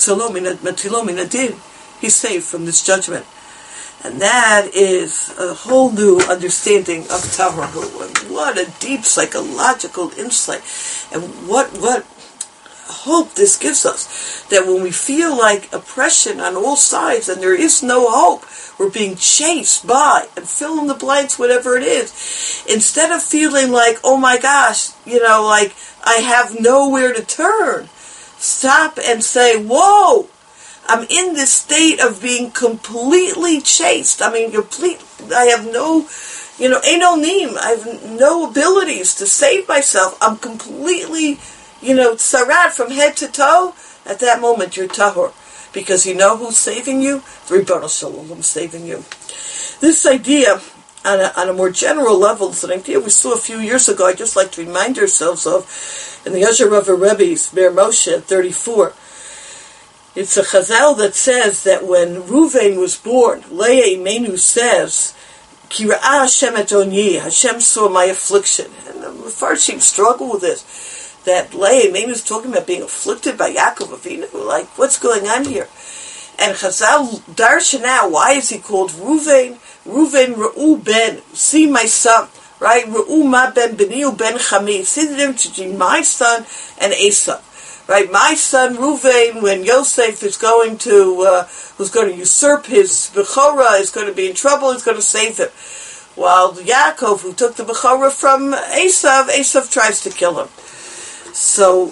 saved from this judgment, and that is a whole new understanding of Taharhu. And what a deep psychological insight, and what what hope this gives us, that when we feel like oppression on all sides and there is no hope, we're being chased by, and fill in the blanks, whatever it is, instead of feeling like, oh my gosh, you know, like I have nowhere to turn, stop and say, whoa, I'm in this state of being completely chased. I mean, complete, I have no, you know, ein onim, I have no abilities to save myself. I'm completely, you know, sarat from head to toe. At that moment, you're tahor. Because you know who's saving you? The Ribono Shel Olam saving you. This idea, on a, on a more general level, is an idea we saw a few years ago. I'd just like to remind ourselves of in the Yasher Rava Rebbe's Be'er Moshe at thirty-four. It's a chazal that says that when Ruvain was born, Leah Imenu says, Ki ra'ah Hashem et onyi, Hashem saw my affliction. And the Mefarshim struggle with this. That Leah, maybe was talking about being afflicted by Yaakov Avinu, like, what's going on here? And Chazal darshan now, why is he called Ruvain? Ruvain Re'u ben, see my son, right? Re'u ma ben beniu ben chami, see the difference between my son and Esav, right? My son Ruvain, when Yosef is going to, uh, who's going to usurp his Bechorah, is going to be in trouble, he's going to save him. While Yaakov, who took the Bechorah from Esav, Esav tries to kill him. So,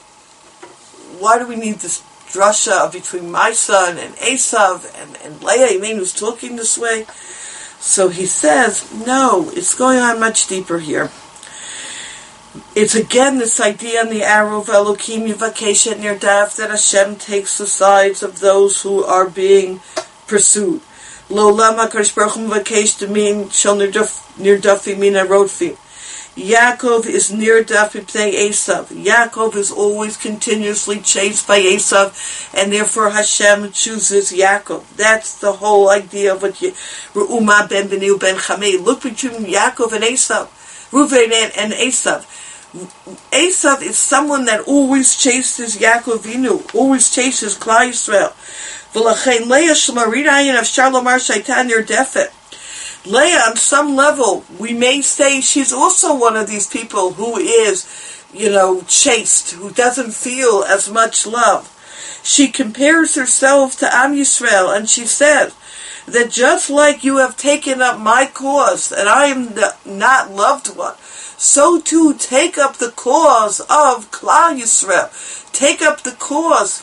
why do we need this drasha between my son and Esav and, and Leah, Imenu, who's talking this way? So he says, no, it's going on much deeper here. It's again this idea in the arrow of Elokim Yivakesh et Nirdaf, that Hashem takes the sides of those who are being pursued. Lo lama Kadosh Baruch Hu Yivakesh Demin Shel Nirdafi Mina Rodfi. Yaakov is near Dafipnei Esav. Yaakov is always continuously chased by Esav, and therefore Hashem chooses Yaakov. That's the whole idea of what Re'uma ben Beniu ben Chamei. Look between Yaakov and Esav, Reuven and, and Esav. Esav is someone that always chases Yaakov Avinu, always chases Klal Yisrael. V'lachein Leah Shemaridayin of Shalomar Shaitan Nirdefet. Leah, on some level, we may say she's also one of these people who is, you know, chaste, who doesn't feel as much love. she compares herself to Am Yisrael, and she says that just like you have taken up my cause, and I am the not loved one, so too take up the cause of Klal Yisrael. Take up the cause.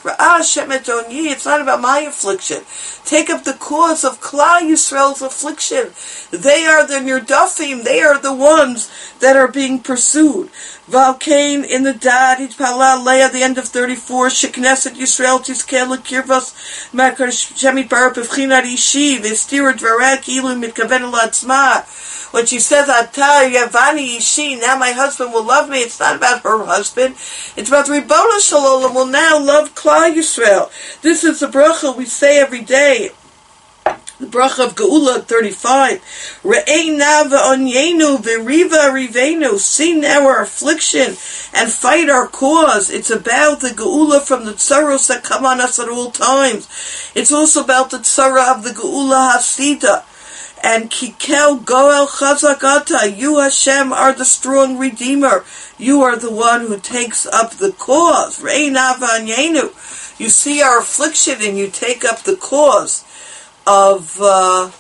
It's not about my affliction. Take up the cause of Klal Yisrael's affliction. They are the Nirdafim. They are the ones that are being pursued. Valkain in the Dad, Hitpala Leah, the end of thirty-four, Shekneset Yisrael, Tizkel, Kirvas, Makar Shemit Baruch, Bevchinat Ishi, Vestir Dvarak, Ilu Mitkaven Latzma. When she says, Ata Yavani Ishi, now my husband will love me, it's not about her husband. It's about the Ribono Shel Olam will now love Klal Yisrael. This is the bracha we say every day. The bracha of Geula thirty-five. Re'eina v'onyenu v'riva rivenu. See now our affliction and fight our cause. It's about the Geula from the tsaros that come on us at all times. It's also about the tzara of the Geula Hasida. And Kikel Goel Chazakata, you Hashem are the strong Redeemer. You are the one who takes up the cause. Re'eina v'onyenu. You see our affliction and you take up the cause of uh,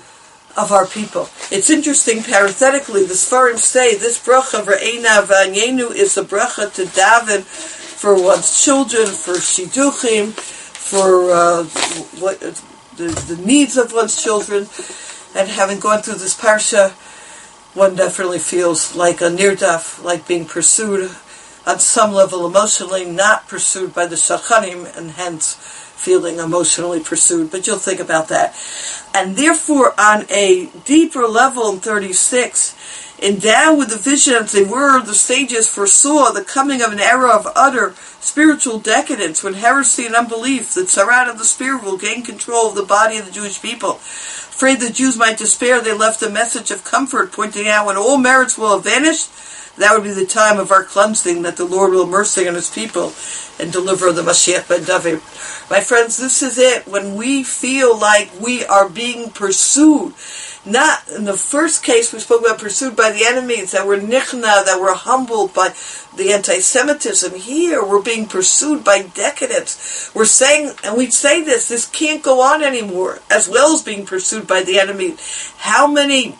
of our people. It's interesting, parenthetically, the Sfarim say this bracha Re'eina v'onyenu is a bracha to daven for one's children, for shidduchim, for uh, what the, the needs of one's children. And having gone through this parsha, one definitely feels like a nirdaf, like being pursued on some level emotionally, not pursued by the shachanim, and hence feeling emotionally pursued. But you'll think about that. And therefore, on a deeper level in thirty-six, endowed with the vision as they were, the sages foresaw the coming of an era of utter spiritual decadence, when heresy and unbelief, the tzarat of the spirit, will gain control of the body of the Jewish people. Afraid the Jews might despair, they left a message of comfort, pointing out when all merits will have vanished, that would be the time of our cleansing, that the Lord will have mercy on His people and deliver the Mashiach ben David. My friends, this is it. When we feel like we are being pursued, not in the first case we spoke about pursued by the enemies, that we're nichna, that we're humbled by the anti-Semitism. Here we're being pursued by decadence. We're saying, and we say this, this can't go on anymore, as well as being pursued by the enemy. How many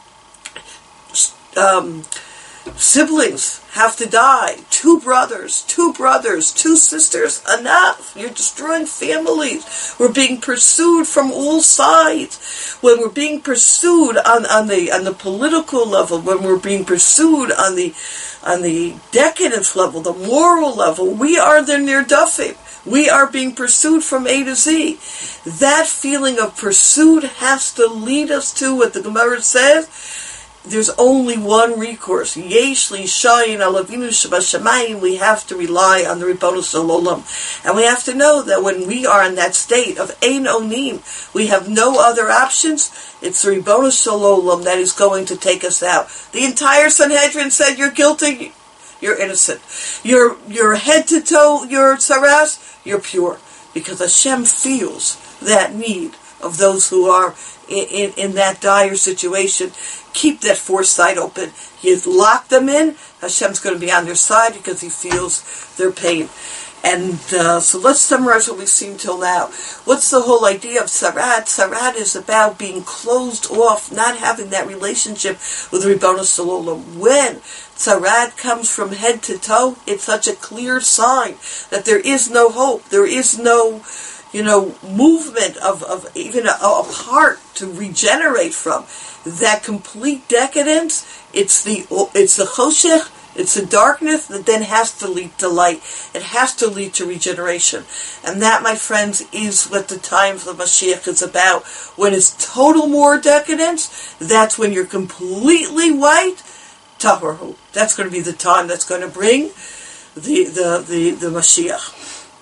um, siblings have to die? Two brothers, two brothers, two sisters, enough. You're destroying families. We're being pursued from all sides. When we're being pursued on, on the on the political level, when we're being pursued on the on the decadence level, the moral level, we are the nirdafim. We are being pursued from A to Z. That feeling of pursuit has to lead us to what the Gemara says. There's only one recourse. Yesh li shayin alavinu shabashamayim. We have to rely on the Ribono Shel Olam. And we have to know that when we are in that state of ein onim, we have no other options. It's the Ribono Shel Olam that is going to take us out. The entire Sanhedrin said, you're guilty, you're innocent. You're, you're head to toe, you're tzaras, you're pure. Because Hashem feels that need of those who are in, in, in that dire situation. Keep that foresight open. He has locked them in. Hashem's going to be on their side because He feels their pain. And uh, so let's summarize what we've seen till now. What's the whole idea of tzarat? Tzarat is about being closed off, not having that relationship with Ribono Shel Olam. When tzarat comes from head to toe, it's such a clear sign that there is no hope. There is no, you know, movement of, of even a, a part to regenerate from. That complete decadence, it's the it's the choshech, it's the darkness that then has to lead to light. It has to lead to regeneration. And that, my friends, is what the times of Mashiach is about. When it's total more decadence, that's when you're completely white, tahorhu. That's going to be the time that's going to bring the, the, the, the Mashiach.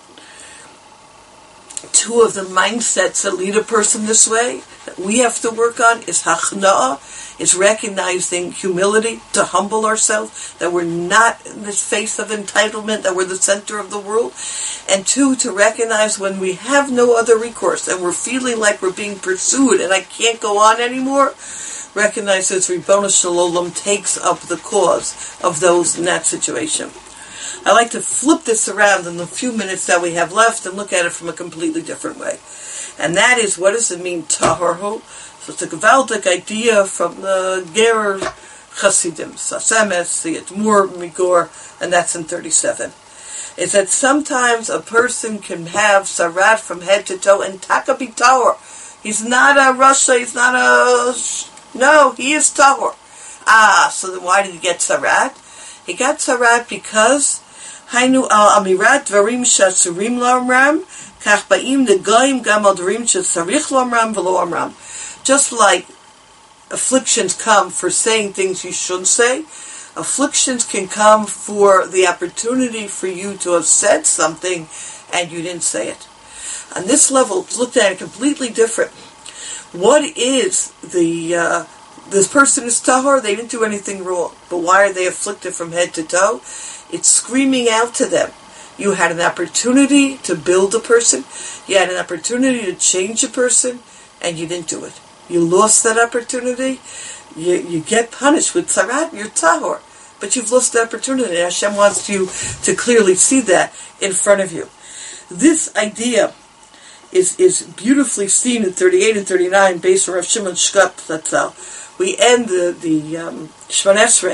Two of the mindsets that lead a person this way that we have to work on is hachna'ah, is recognizing humility, to humble ourselves, that we're not in this face of entitlement, that we're the center of the world. And two, to recognize when we have no other recourse and we're feeling like we're being pursued and I can't go on anymore, recognize that Ribono Shel Olam takes up the cause of those in that situation. I like to flip this around in the few minutes that we have left and look at it from a completely different way. And that is, what does it mean, tahorhu? So it's a gewaltic idea from the Gerer Chassidim, Sasemes, the Admor Migor, and that's in thirty-seven. Is that sometimes a person can have sarat from head to toe and taka be tahor. He's not a rasha, he's not a... No, he is tahor. Ah, so then why did he get sarat? He got sarat because Hainu al amirat dvarim shasurim la'amram kach ba'im negoim gam al dvarim shasarich la'amram v'lo amram. Just like afflictions come for saying things you shouldn't say, afflictions can come for the opportunity for you to have said something and you didn't say it. On this level, it's looked at it completely different. What is the... Uh, this person is tahor, they didn't do anything wrong. But why are they afflicted from head to toe? It's screaming out to them. You had an opportunity to build a person. You had an opportunity to change a person, and you didn't do it. You lost that opportunity. You, you get punished with sarat, you're tahor. But you've lost the opportunity. Hashem wants you to clearly see that in front of you. This idea is, is beautifully seen in thirty-eight and thirty-nine, based on Rav Shimon Shkop Zatzal. We end the, the um, Shemon Esrei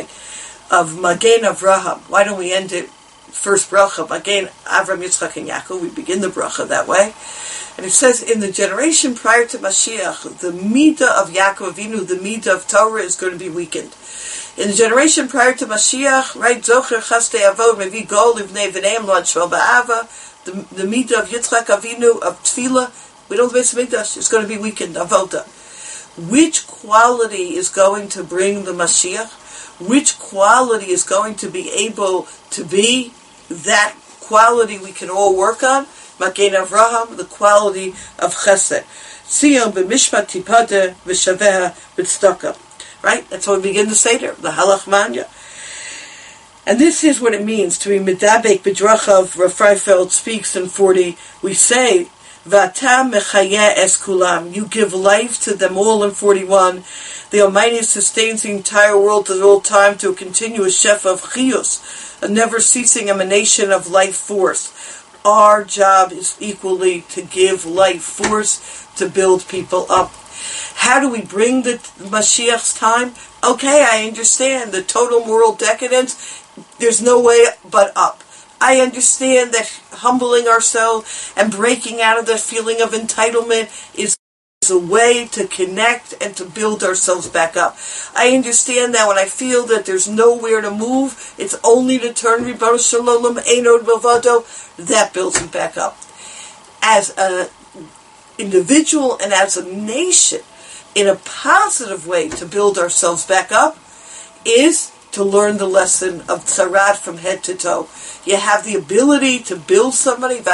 of Magen Avraham. Why don't we end it first bracha, Magen Avram, Yitzchak, and Yaakov? We begin the bracha that way. And it says, in the generation prior to Mashiach, the midah of Yaakov Avinu, the midah of Torah, is going to be weakened. In the generation prior to Mashiach, right, Zocher Chaste Avod Mevi Gol Livnei V'neim Lo Ad Shel Ba'ava, the, the midah of Yitzchak Avinu, of Tefillah, we don't base Mikdash, it's going to be weakened, Avoda. Which quality is going to bring the Mashiach? Which quality is going to be able to be that quality we can all work on? Magen Avraham, the quality of Chesed. Sion b'mishpat tipade v'shaveha b'tzedakah. Right? That's how we begin the Seder, the Halach Manya. And this is what it means to be medabek b'drachav. Rav Freifeld speaks in forty. We say, V'ata mechayeh es kulam. You give life to them all in forty-one. The Almighty sustains the entire world at all time to a continuous shefa of chiyus, a never-ceasing emanation of life force. Our job is equally to give life force to build people up. How do we bring the Mashiach's time? Okay, I understand the total moral decadence. There's no way but up. I understand that humbling ourselves and breaking out of that feeling of entitlement is a way to connect and to build ourselves back up. I understand that when I feel that there's nowhere to move, it's only to turn Ribono Shel Olam Einod Milvado. That builds me back up. As an individual and as a nation, in a positive way to build ourselves back up is to learn the lesson of tzarat from head to toe. You have the ability to build somebody. You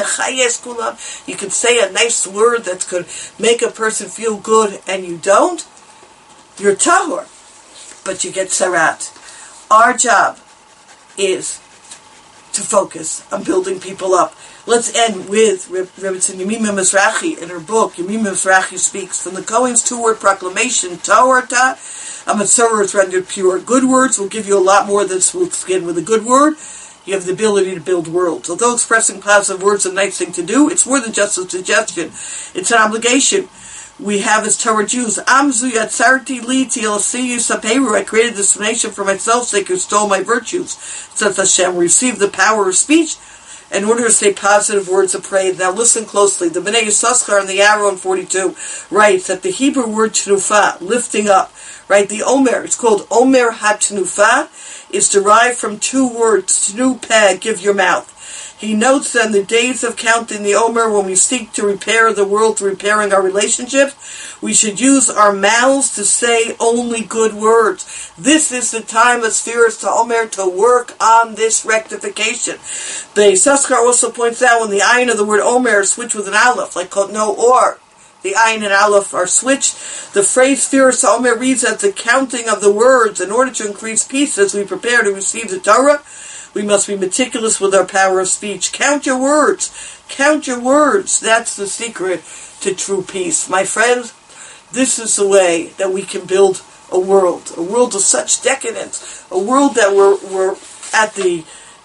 can say a nice word that's going to make a person feel good, and you don't. You're tahor, but you get tzarat. Our job is to focus on building people up. Let's end with Rebbetzin Yemima Mizrahi in her book. Yemima Mizrahi speaks from the Kohen's two-word proclamation, Tahorta, a Matzorah is rendered pure. Good words will give you a lot more than smooth skin. With a good word, you have the ability to build worlds. Although expressing positive words is a nice thing to do, it's more than just a suggestion. It's an obligation. We have as Torah Jews, Amzu yatzarti li tilasiyu saperu. I created this nation for myself, so they could stole my virtues. Says Hashem, receive the power of speech in order to say positive words of praise. Now listen closely. The Bnei Yissaschar in the arrow in forty-two writes that the Hebrew word tnufa, lifting up, right? The Omer, it's called Omer HaTnufa, is derived from two words, tnupeh, give your mouth. He notes that in the days of counting the Omer, when we seek to repair the world through repairing our relationships, we should use our mouths to say only good words. This is the time of Sfiras to Omer to work on this rectification. The Yissaschar also points out when the ayin of the word Omer is switched with an aleph, like no or, the ayin and aleph are switched. The phrase Sfiras to Omer reads as the counting of the words. In order to increase peace as we prepare to receive the Torah, we must be meticulous with our power of speech. Count your words. Count your words. That's the secret to true peace. My friends, this is the way that we can build a world. A world of such decadence. A world that we're, we're at the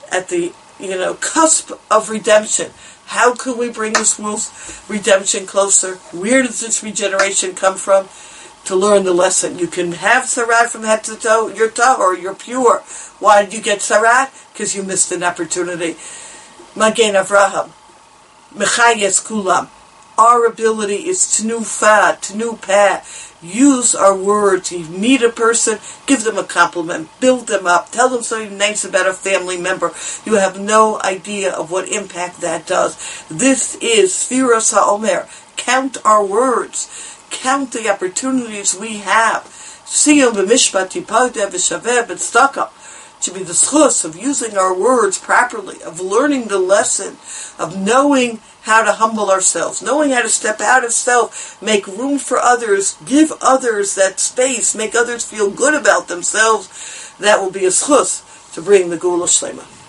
at the, you know, cusp of redemption. How can we bring this world's redemption closer? Where does this regeneration come from? To learn the lesson. You can have Sarat from head to toe, you're tahor, you're pure. Why did you get Sarat? Because you missed an opportunity. Magen Avraham, Mechayes Kulam. Our ability is Tnufa, Tnupa. Use our words. You meet a person, give them a compliment, build them up, tell them something nice about a family member. You have no idea of what impact that does. This is Sfiras HaOmer. Count our words. Count the opportunities we have. Siyum b'mishpat yipadev v'shaveh b'tzedakah. To be the schus of using our words properly, of learning the lesson, of knowing how to humble ourselves, knowing how to step out of self, make room for others, give others that space, make others feel good about themselves. That will be a schus to bring the Geula Shlema.